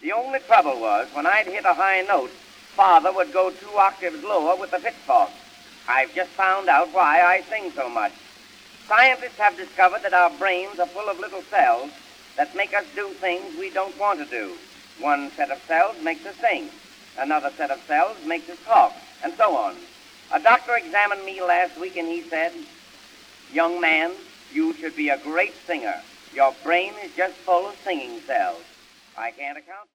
The only trouble was, when I'd hit a high note, Father would go 2 octaves lower with the pitchfork. I've just found out why I sing so much. Scientists have discovered that our brains are full of little cells that make us do things we don't want to do. One set of cells makes us sing. Another set of cells makes us talk, and so on. A doctor examined me last week, and he said, "Young man, you should be a great singer. Your brain is just full of singing cells." I can't account.